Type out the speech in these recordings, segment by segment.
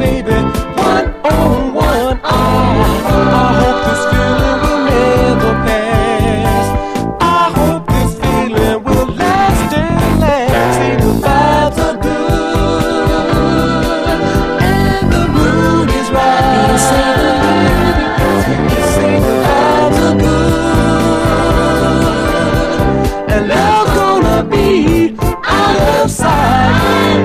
baby one on one. I hope this feeling will never pass. I hope this feeling will last and last. See, the vibes are good and the mood is right. Say the vibes are good and love's gonna be out of sight.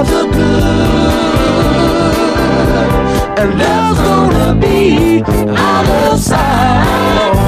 And love's gonna be